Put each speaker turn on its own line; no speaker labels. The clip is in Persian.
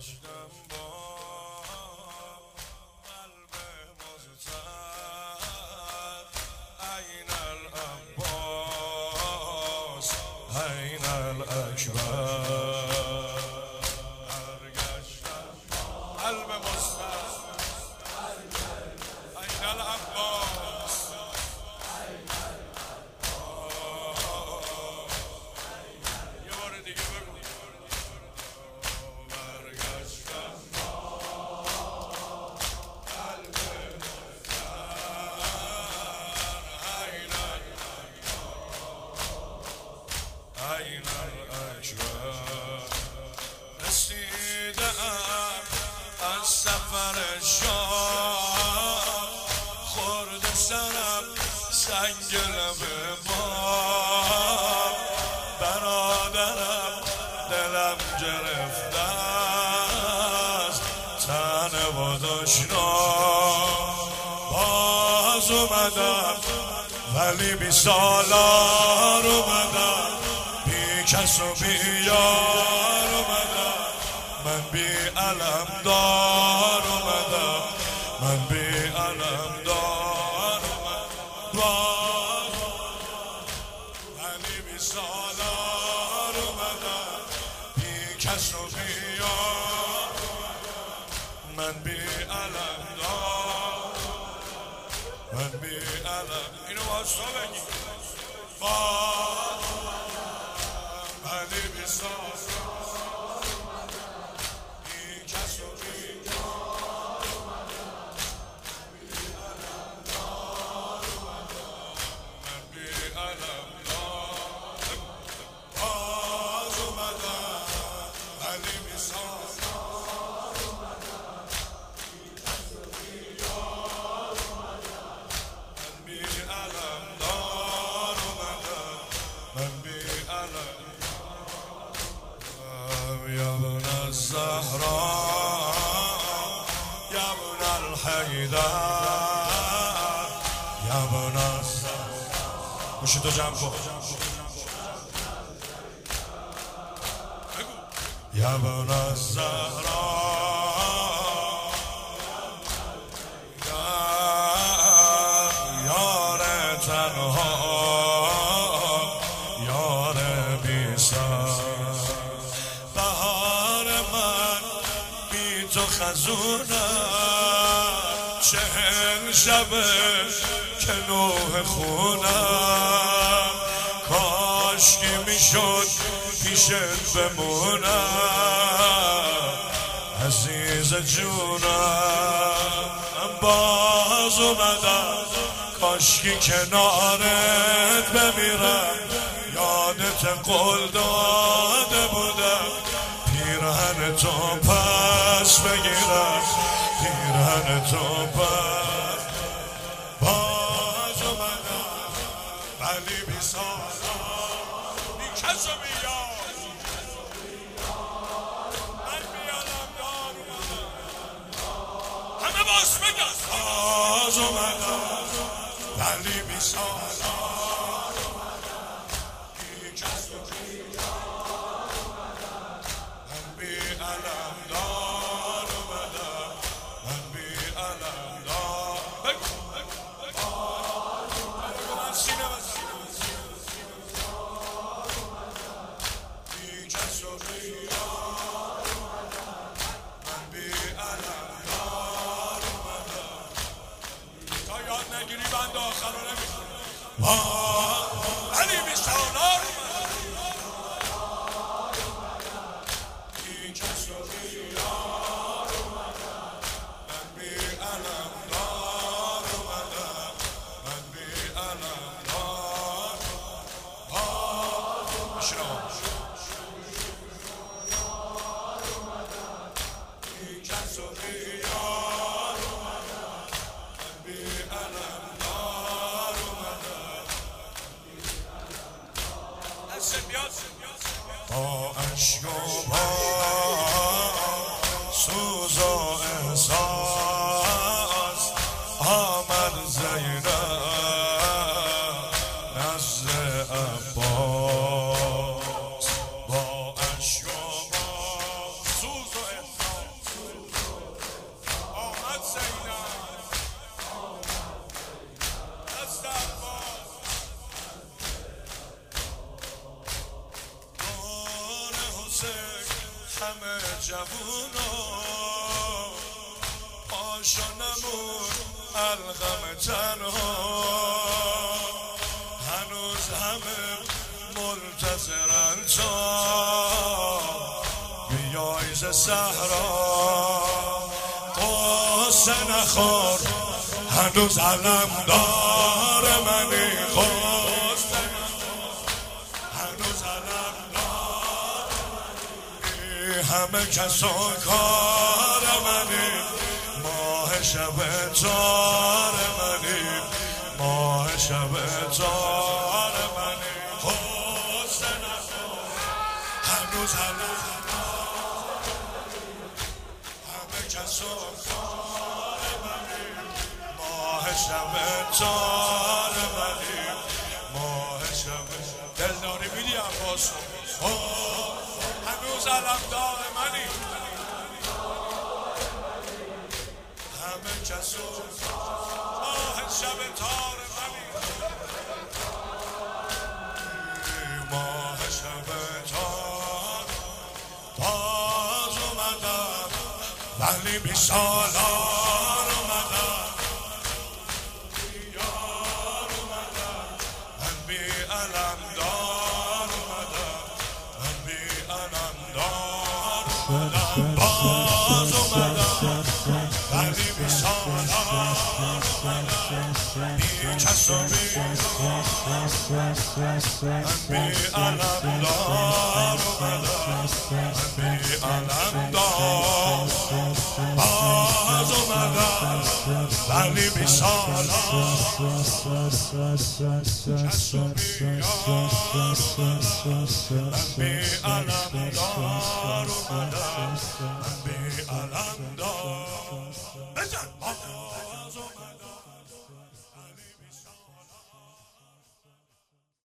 برگشتم با قلب مزتر این العباس این الاکبر برگشتم قلب مزتر این العباس یه بار دیگه بگو این الاکبر رسیدم از سفر شاه خورده سرم سنگ لب باب برادرم دلم گرفته از تنه و دشنام باز اومدم ولی 20 سالار اومدم کس و بی یار اومدم من بی علم دار اومدم من بی علم دار اومدم ولی 20 سالار اومدم بی کس و بی یار من بی علم دار من بی علم اینو واسه بگی علی بساز این کس و بی یار اومدم بی علم دار اومدم من بی علم دار باز اومدم علی بساز این کس و بی یار اومدم من بی علم دار اومدم من بی علم يا ابن الزهراء يا ابن الحيدر يا ابن الزهراء گوشتو جمع کن يا ابن الزهراء یار تنها یار بی سر تو خزونم 40 شبه که نوح خونم کاشکی میشد پیشت بمونم عزیز جونم باز اومدم کاشکی کنارت بمیرم یادت قول داده بودم پیرهن تو پس بگیرم پیرهن تو پس باز اومدم ولی 20 سالار بی کس و بی یار من بی علم دار اومدم همه باز بگم باز اومدم ولی 20 سالار بی کس و بی علم دار اومدم من بی علم دار من سینه بی کس و بی یار من بی علم دار اومدم تا یاد نگیری بند آخر رو نمیخونم ولی 20 سالار با عشق و با سوز و احساس آمد زینب نزد عباس با عشق و با سوز و احساس همه جوونا پاشو نمون الغم تنها هنوز همه منتظرن تا بیای ز صحرا قصه نخور هنوز علم دار منی قصه هنوز علم دار منی همه کس و کار منی ماه شب تار منی ماه شب تار منی قصه نخور هنوز علم همه کس و کار منی ماه شب تار منی ماه شب دلداری میدی عباس هنوز علمدار منی همه کس و ماه شب تار منی ماه شب تار باز اومدم ولی بی سالار اومدم یار اومدم من بی علمدار اومدم من بی علمدار اومدم باز اومدم ولی بی سالار اومدم بی کس و بی من بی علمدار اومدم من بی علمدار باز اومدم ولی بی سالار کس و من بی علمدار اومدم من بی علمدار بزن